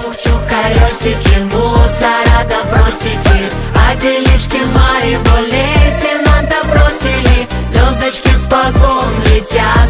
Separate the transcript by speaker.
Speaker 1: Чух-чух, колесики, мусора добросики, а делишки мои лейтенанта бросили. Звездочки с погон летят